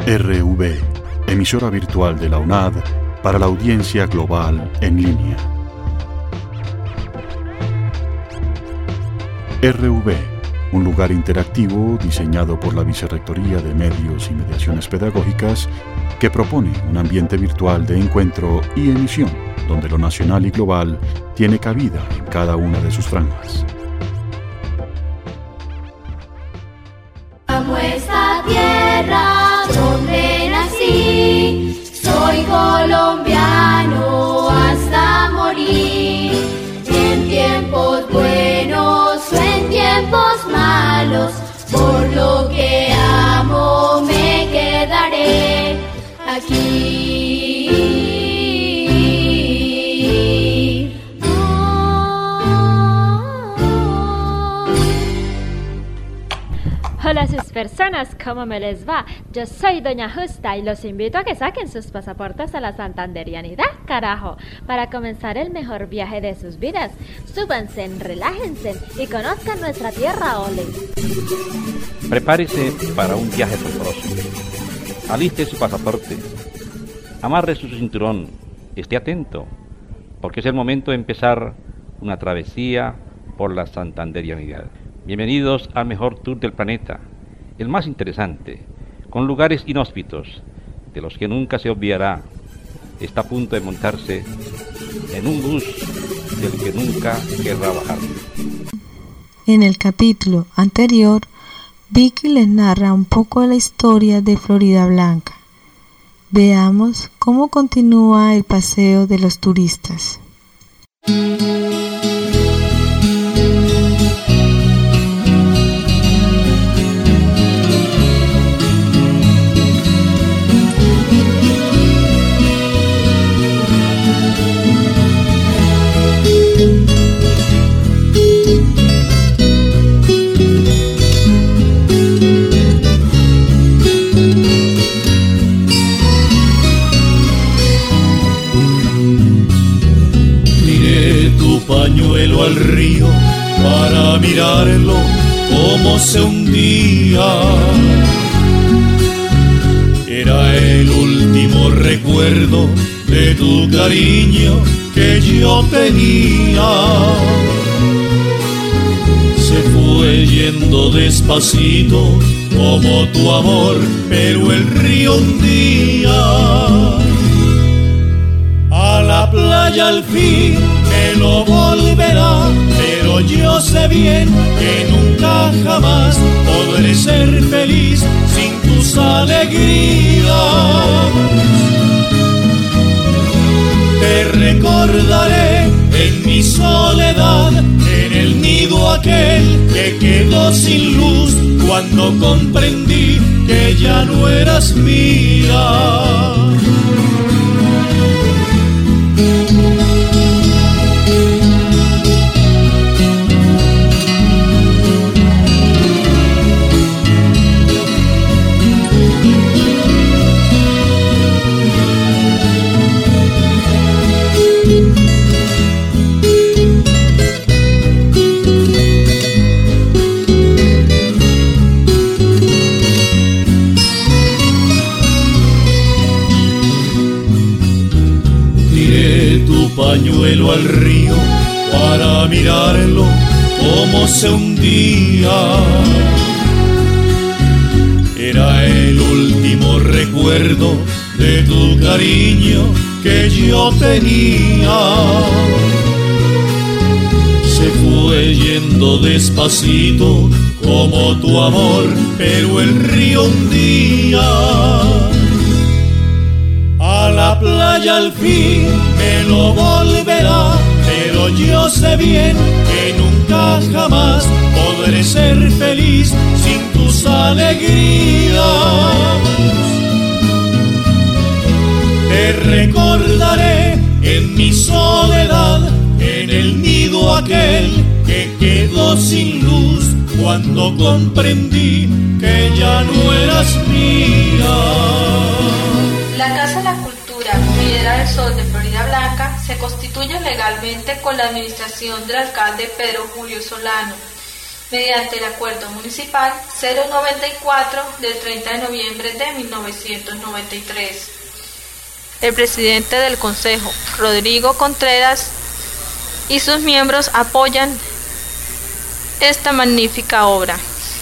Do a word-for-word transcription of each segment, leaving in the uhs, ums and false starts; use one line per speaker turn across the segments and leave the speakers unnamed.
R V, emisora virtual de la U N A D para la audiencia global en línea. R V, un lugar interactivo diseñado por la Vicerrectoría de Medios y Mediaciones Pedagógicas que propone un ambiente virtual de encuentro y emisión donde lo nacional y global tiene cabida en cada una de sus franjas.
Amo esta tierra donde nací, soy colombiano hasta morir. En tiempos buenos o en tiempos malos, por lo que amo me quedaré aquí.
Hola sus personas, ¿cómo me les va? Yo soy Doña Justa y los invito a que saquen sus pasaportes a la santanderianidad, carajo, para comenzar el mejor viaje de sus vidas. Súbanse, relájense y conozcan nuestra tierra, ole.
Prepárese para un viaje asombroso. Aliste su pasaporte, amarre su cinturón, esté atento, porque es el momento de empezar una travesía por la santanderianidad. Bienvenidos al mejor tour del planeta, el más interesante, con lugares inhóspitos, de los que nunca se obviará. Está a punto de montarse en un bus del que nunca querrá bajar.
En el capítulo anterior, Vicky les narra un poco de la historia de Florida Blanca. Veamos cómo continúa el paseo de los turistas.
Pañuelo al río para mirarlo como se hundía. Era el último recuerdo de tu cariño que yo tenía. Se fue yendo despacito como tu amor, pero el río hundía. A la playa al fin me lo volverá, pero yo sé bien que nunca jamás podré ser feliz sin tus alegrías. Te recordaré en mi soledad, en el nido aquel que quedó sin luz, cuando comprendí que ya no eras mía. Pañuelo al río para mirarlo como se hundía. Era el último recuerdo de tu cariño que yo tenía. Se fue yendo despacito como tu amor, pero el río hundía. A la playa al fin me lo volverá, pero yo sé bien que nunca jamás podré ser feliz sin tus alegrías. Te recordaré en mi soledad, en el nido aquel que quedó sin luz, cuando comprendí que ya no eras mía.
La Casa de la Cultura Piedra del Sol de Florida Blanca se constituye legalmente con la administración del alcalde Pedro Julio Solano mediante el Acuerdo Municipal cero noventa y cuatro del treinta de noviembre de mil novecientos noventa y tres. El presidente del Consejo, Rodrigo Contreras, y sus miembros apoyan esta magnífica obra.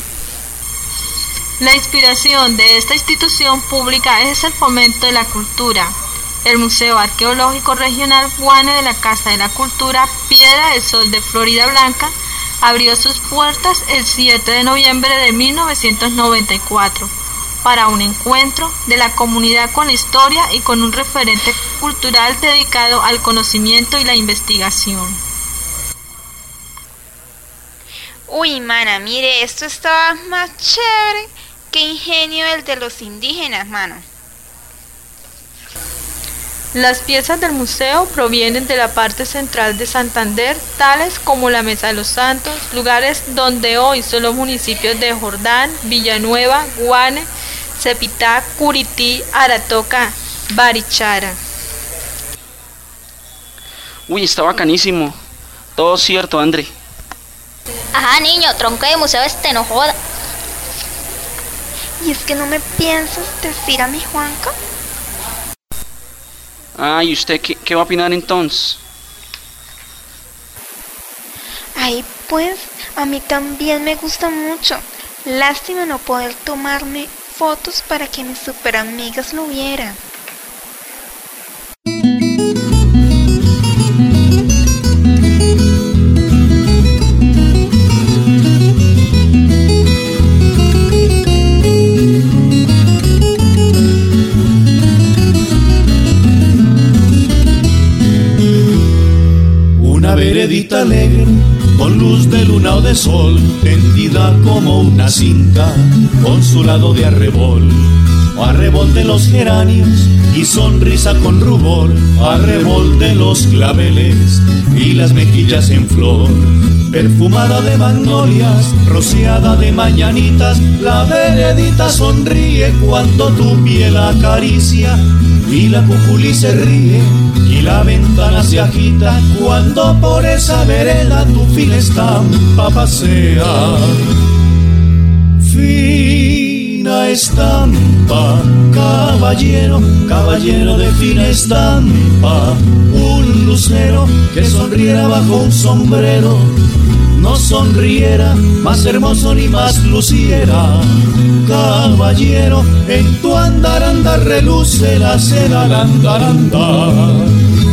La inspiración de esta institución pública es el fomento de la cultura. El Museo Arqueológico Regional Guane de la Casa de la Cultura Piedra del Sol de Florida Blanca abrió sus puertas el siete de noviembre de mil novecientos noventa y cuatro para un encuentro de la comunidad con la historia y con un referente cultural dedicado al conocimiento y la investigación.
Uy, mana, mire, esto estaba más chévere que ingenio el de los indígenas, mano.
Las piezas del museo provienen de la parte central de Santander, tales como la Mesa de los Santos, lugares donde hoy son los municipios de Jordán, Villanueva, Guane, Cepitá, Curití, Aratoca, Barichara.
Uy, está bacanísimo. Todo cierto, André.
Ajá, niño, tronco de museo este, no joda.
¿Y es que no me piensas decir a mi Juanca?
Ah, ¿y usted qué, qué va a opinar entonces?
Ay, pues, a mí también me gusta mucho. Lástima no poder tomarme fotos para que mis super amigas lo vieran.
Veredita alegre, con luz de luna o de sol, tendida como una cinta, con su lado de arrebol, arrebol de los geranios y sonrisa con rubor, arrebol de los claveles y las mejillas en flor, perfumada de magnolias, rociada de mañanitas, la veredita sonríe cuando tu piel acaricia, y la cuculí se ríe, y la ventana se agita, cuando por esa vereda tu fina estampa pasea. Fina estampa, caballero, caballero de fina estampa, un lucero que sonriera bajo un sombrero, no sonriera más hermoso ni más luciera. Caballero, en tu andar andar reluce la seda al andar andar.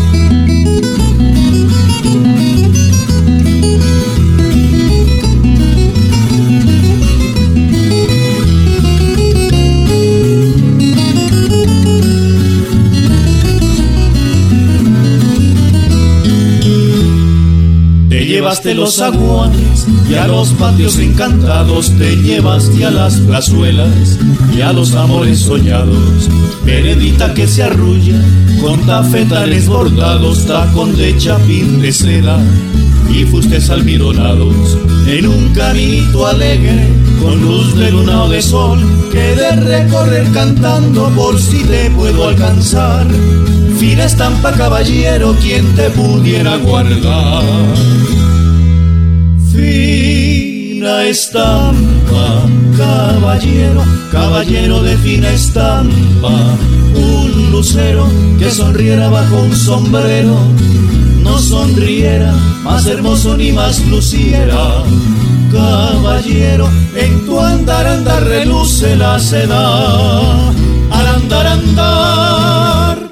Te llevaste los zaguanes y a los patios encantados, te llevaste a las plazuelas y a los amores soñados. Veredita que se arrulla con tafetales bordados, tacón de chapín de seda y fustes almidonados, en un caminito alegre con luz de luna o de sol, que de recorrer cantando por si te puedo alcanzar. Fina estampa, caballero, quien te pudiera guardar. Fina estampa, caballero, caballero de fina estampa, un lucero que sonriera bajo un sombrero, no sonriera más hermoso ni más luciera. Caballero, en tu andar andar reluce la seda al andar andar.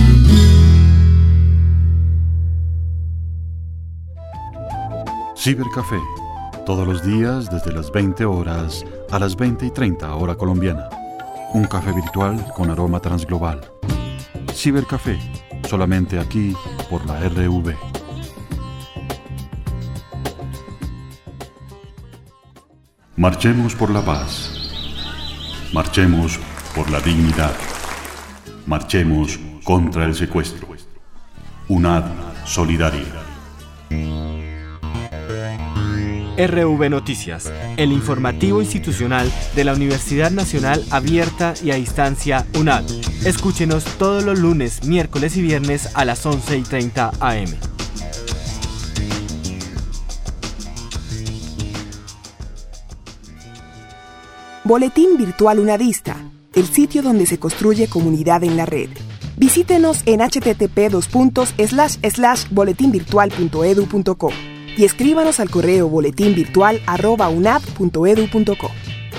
Cibercafé, todos los días desde las veinte horas a las veinte y treinta hora colombiana. Un café virtual con aroma transglobal. Cibercafé, solamente aquí por la R V. Marchemos por la paz. Marchemos por la dignidad. Marchemos contra el secuestro. UNAD Solidaria.
R V Noticias, el informativo institucional de la Universidad Nacional Abierta y a Distancia UNAD. Escúchenos todos los lunes, miércoles y viernes a las once y treinta a eme.
Boletín Virtual Unadista, el sitio donde se construye comunidad en la red. Visítenos en h t t p dos puntos slash slash boletín virtual punto edu punto co y escríbanos al correo boletinvirtual arroba unad punto edu punto co.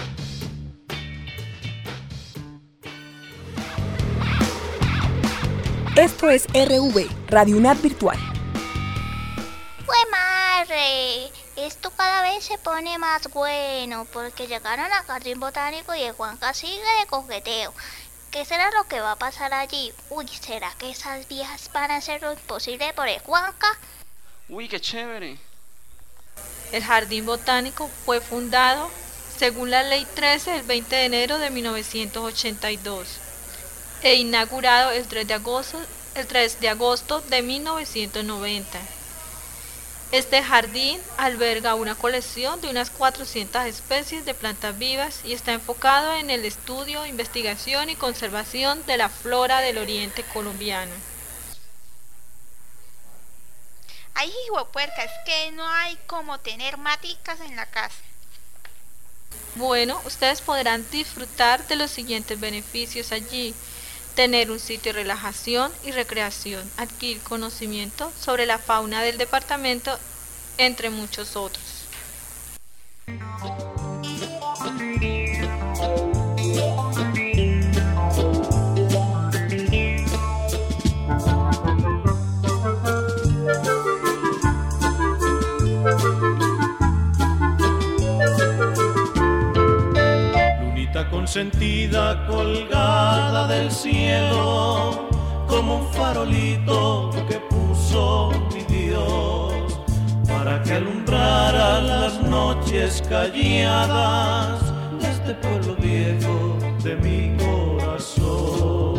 Esto es R V, Radio UNAD Virtual.
¡Fue madre! Esto cada vez se pone más bueno porque llegaron al jardín botánico y el Juanca sigue de coqueteo. ¿Qué será lo que va a pasar allí? Uy, ¿será que esas viejas van a hacer lo imposible por el Juanca?
Uy, qué chévere.
El jardín botánico fue fundado según la Ley trece del veinte de enero de mil novecientos ochenta y dos e inaugurado el tres de agosto, el tres de agosto de mil novecientos noventa. Este jardín alberga una colección de unas cuatrocientas especies de plantas vivas y está enfocado en el estudio, investigación y conservación de la flora del oriente colombiano.
Ay, hijuepuerca, es que no hay como tener maticas en la casa.
Bueno, ustedes podrán disfrutar de los siguientes beneficios allí: tener un sitio de relajación y recreación, adquirir conocimiento sobre la fauna del departamento, entre muchos otros.
Lunita consentida colgada del cielo, como un farolito que puso mi Dios, para que alumbrara las noches calladas de este pueblo viejo de mi corazón.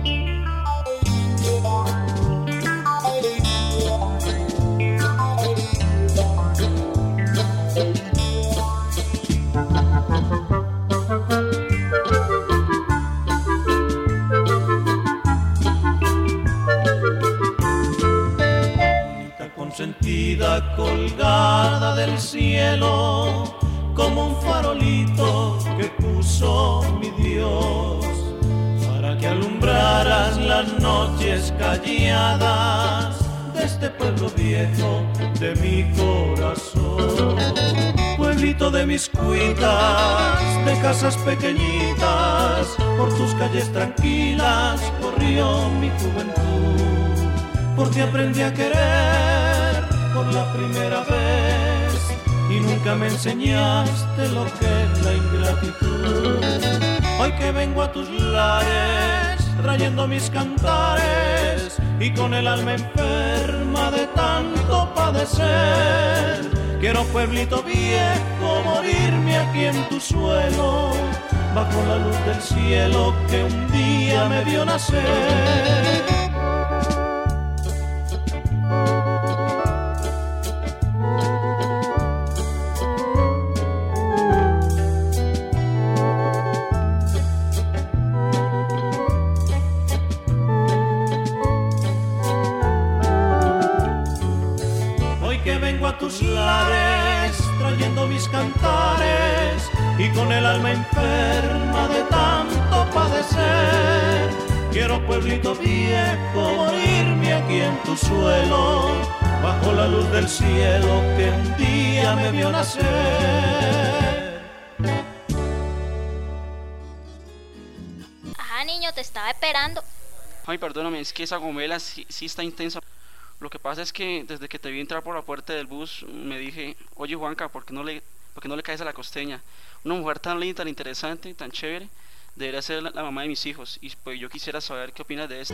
Consentida colgada del cielo, como un farolito que puso mi Dios, para que alumbraras las noches calladas de este pueblo viejo de mi corazón. Pueblito de mis cuitas, de casas pequeñitas, por tus calles tranquilas corrió mi juventud, por ti aprendí a querer por la primera vez y nunca me enseñaste lo que es la ingratitud. Hoy que vengo a tus lares trayendo mis cantares y con el alma enferma de tanto padecer, quiero pueblito viejo morirme aquí en tu suelo, bajo la luz del cielo que un día me vio nacer. Tus lares, trayendo mis cantares y con el alma enferma de tanto padecer, quiero pueblito viejo morirme aquí en tu suelo, bajo la luz del cielo que un día me vio nacer.
Ajá, niño, te estaba esperando.
Ay, perdóname, es que esa gomela sí, sí está intensa. Lo que pasa es que desde que te vi entrar por la puerta del bus me dije, oye Juanca, ¿por qué no le, por qué no le caes a la costeña? Una mujer tan linda, tan interesante, tan chévere, debería ser la, la mamá de mis hijos. Y pues yo quisiera saber qué opinas de esto.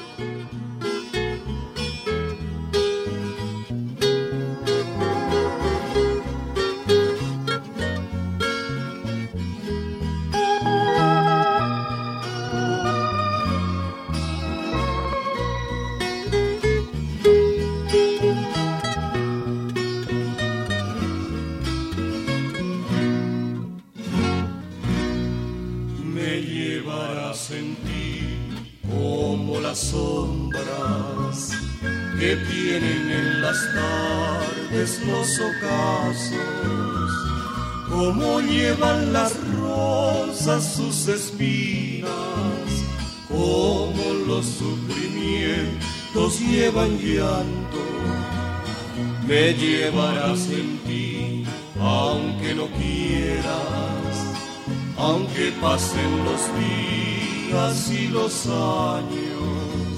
Sombras que tienen en las tardes los ocasos, como llevan las rosas sus espinas, como los sufrimientos llevan llanto. Me llevarás en ti, aunque no quieras, aunque pasen los días y los años,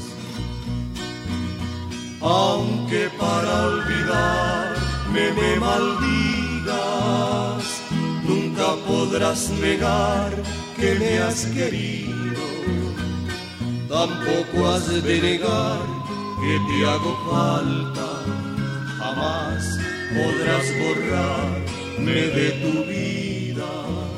aunque para olvidarme me maldigas, nunca podrás negar que me has querido, tampoco has de negar que te hago falta. Jamás podrás borrarme de tu vida,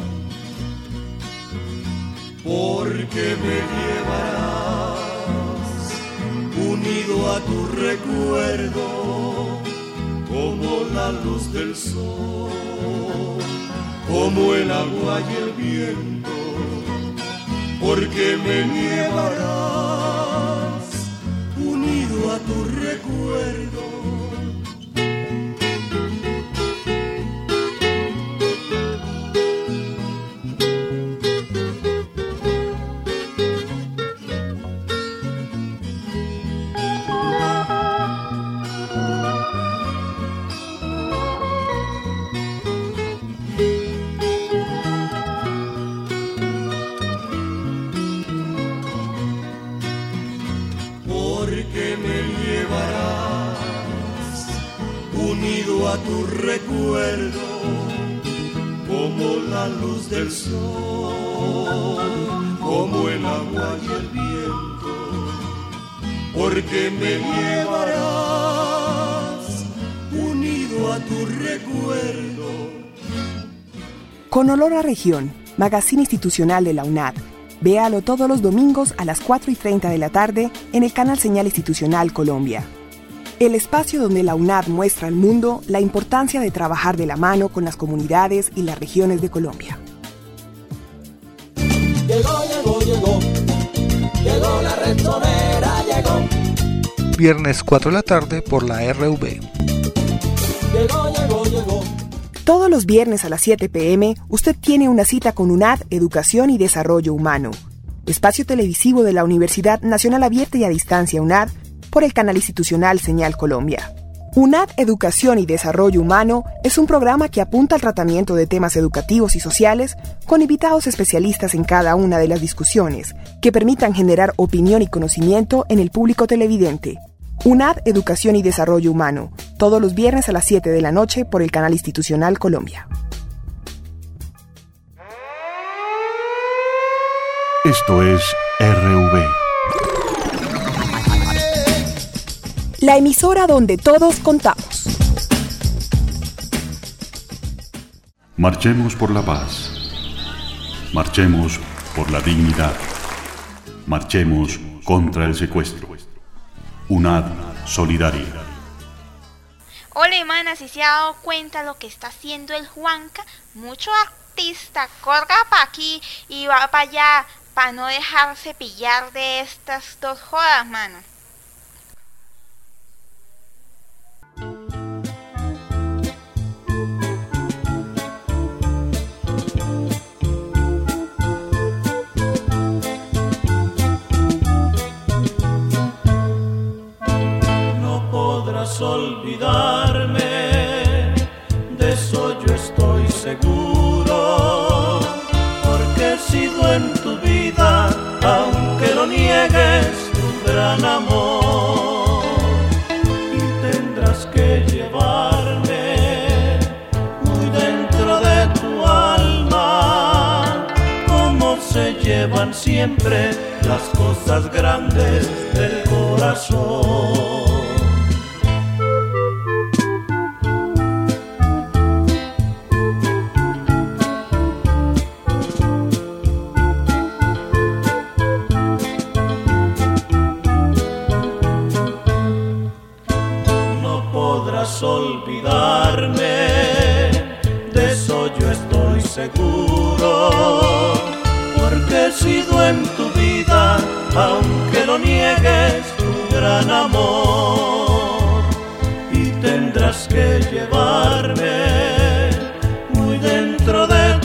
porque me llevarás unido a tu recuerdo como la luz del sol, como el agua y el viento, porque me llevarás unido a tu recuerdo. A tu recuerdo como la luz del sol, como el agua y el viento, porque me llevarás unido a tu recuerdo.
Con olor a región, magazine institucional de la UNAD. Véalo todos los domingos a las cuatro y treinta de la tarde en el canal Señal Institucional Colombia. El espacio donde la UNAD muestra al mundo la importancia de trabajar de la mano con las comunidades y las regiones de Colombia.
Llegó, llegó, llegó, llegó la Redtonera, llegó.
Viernes cuatro de la tarde por la R V.
Llegó, llegó, llegó.
Todos los viernes a las siete pe eme, usted tiene una cita con UNAD Educación y Desarrollo Humano, espacio televisivo de la Universidad Nacional Abierta y a Distancia UNAD, por el canal institucional Señal Colombia. UNAD Educación y Desarrollo Humano es un programa que apunta al tratamiento de temas educativos y sociales con invitados especialistas en cada una de las discusiones que permitan generar opinión y conocimiento en el público televidente. UNAD Educación y Desarrollo Humano, todos los viernes a las siete de la noche por el canal institucional Colombia.
Esto es R V.
La emisora donde todos contamos.
Marchemos por la paz. Marchemos por la dignidad. Marchemos contra el secuestro. UNAD Solidaria.
Hola, mana, si se ha dado cuenta lo que está haciendo el Juanca, mucho artista, corra pa' aquí y va para allá, para no dejarse pillar de estas dos jodas, mano.
Olvidarme, de eso yo estoy seguro, porque he sido en tu vida, aunque lo niegues, tu gran amor, y tendrás que llevarme muy dentro de tu alma, como se llevan siempre las cosas grandes del corazón. Olvidarme, de eso yo estoy seguro, porque he sido en tu vida, aunque lo niegues, tu gran amor, y tendrás que llevarme muy dentro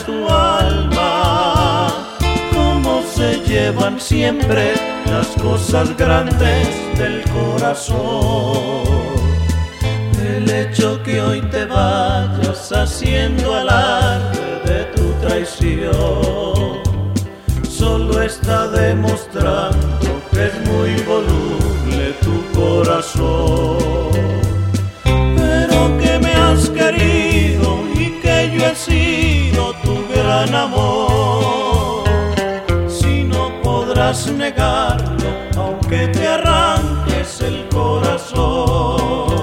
tu alma, cómo se llevan siempre las cosas grandes del corazón. El hecho que hoy te vayas haciendo alarde de tu traición solo está demostrando que es muy voluble tu corazón. Pero que me has querido y que yo he sido tu gran amor, si no podrás negarlo aunque te arranques el corazón.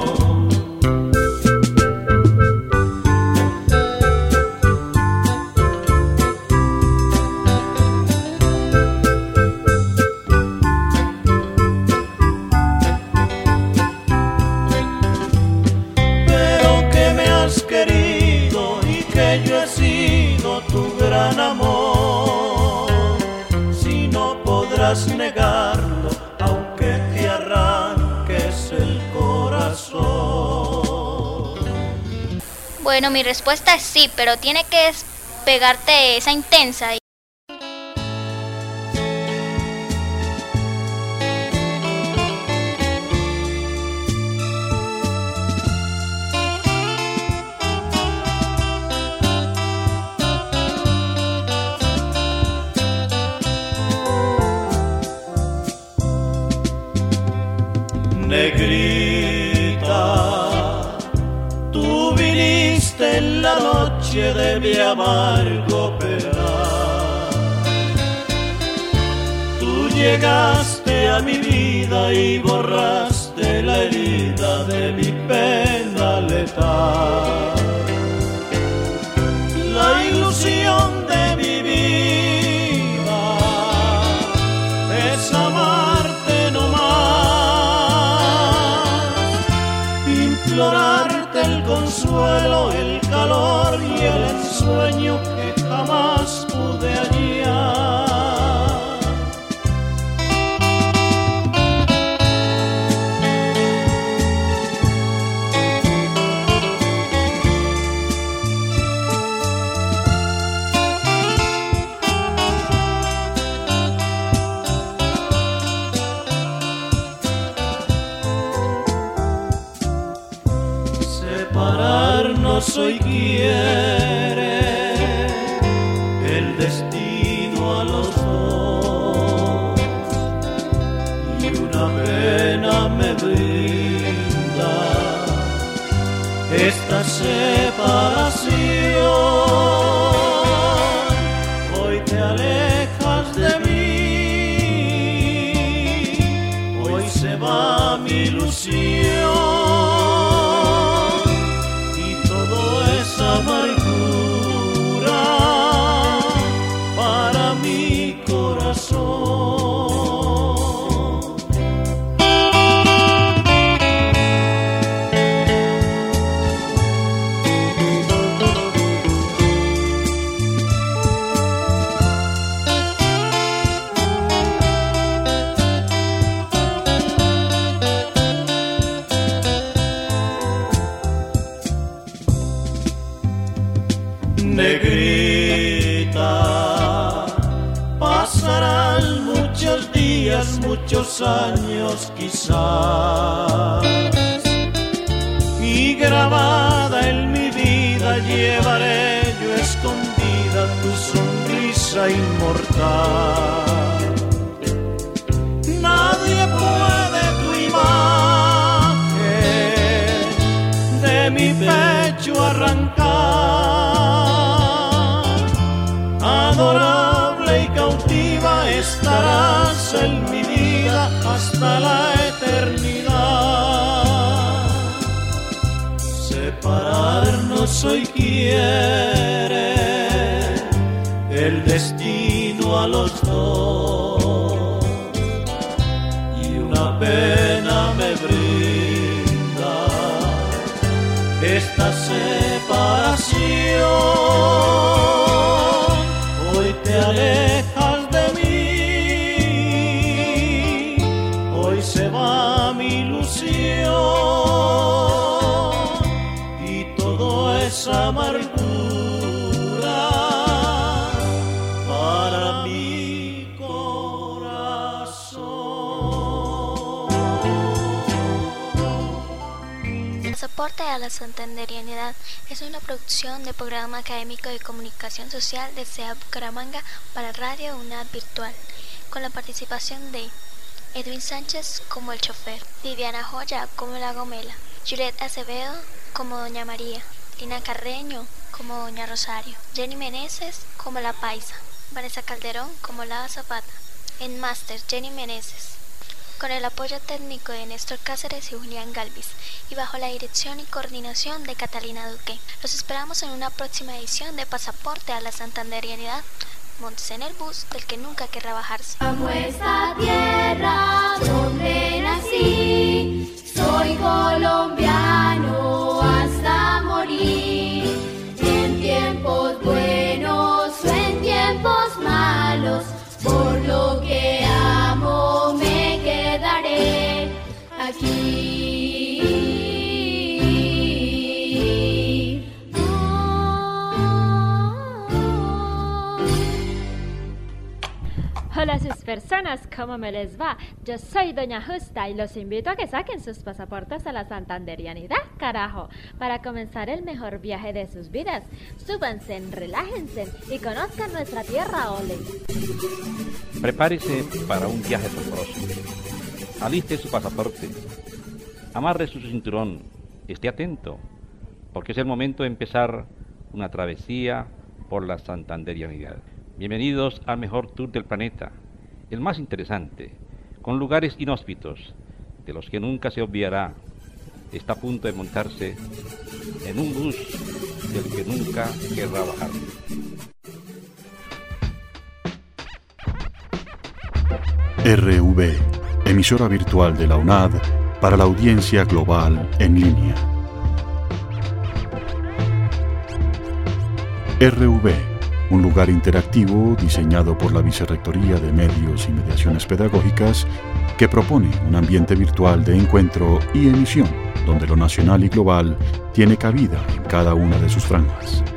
Negarlo aunque te arranques el corazón.
Bueno, mi respuesta es sí, pero tiene que pegarte esa intensa.
Negrita, tú viniste en la noche de mi amargo penar. Tú llegaste a mi vida y borraste la herida de mi pena letal. La ilusión de mi vida es amarte nomás, implorarte el consuelo, el calor y el ensueño que jamás pude hallar. Hoy quiere el destino a los dos y una pena me brinda esta separación. Hoy te alejas de mí, hoy se va mi ilusión. Amargura para mi corazón. Negrita, pasarán muchos días, muchos años quizás, y grabada en mi vida llevaré yo escondida tu sonrisa inmortal. Nadie puede tu imagen de mi pecho arrancar. Adorable y cautiva estarás en mi vida hasta la eternidad. Separarnos hoy quiere el destino a los dos y una pena me brinda esta separación. Te alejas de mí, hoy se va mi ilusión y todo es amargura
la Santanderianidad es una producción del Programa Académico de Comunicación Social de C E A Bucaramanga para Radio UNAD Virtual, con la participación de Edwin Sánchez como el chofer, Viviana Joya como la gomela, Juliet Acevedo como Doña María, Lina Carreño como Doña Rosario, Jenny Meneses como la paisa, Vanessa Calderón como la Zapata, en máster Jenny Meneses, con el apoyo técnico de Néstor Cáceres y Julián Galvis, y bajo la dirección y coordinación de Catalina Duque. Los esperamos en una próxima edición de Pasaporte a la Santanderianidad. Montes en el bus del que nunca querrá bajarse.
Amo esta tierra donde nací, soy colombiano hasta morir. En tiempos buenos o en tiempos malos, por lo que amo me quedaré aquí.
Hola sus personas, ¿cómo me les va? Yo soy Doña Justa y los invito a que saquen sus pasaportes a la Santanderianidad, carajo, para comenzar el mejor viaje de sus vidas. Súbanse, relájense y conozcan nuestra tierra, ole.
Prepárese para un viaje asombroso. Aliste su pasaporte. Amarre su cinturón. Esté atento, porque es el momento de empezar una travesía por la Santanderianidad. Bienvenidos al mejor tour del planeta, el más interesante, con lugares inhóspitos, de los que nunca se olvidará. Está a punto de montarse en un bus del que nunca querrá bajar.
R V, emisora virtual de la UNAD para la audiencia global en línea. R V, un lugar interactivo diseñado por la Vicerrectoría de Medios y Mediaciones Pedagógicas que propone un ambiente virtual de encuentro y emisión donde lo nacional y global tiene cabida en cada una de sus franjas.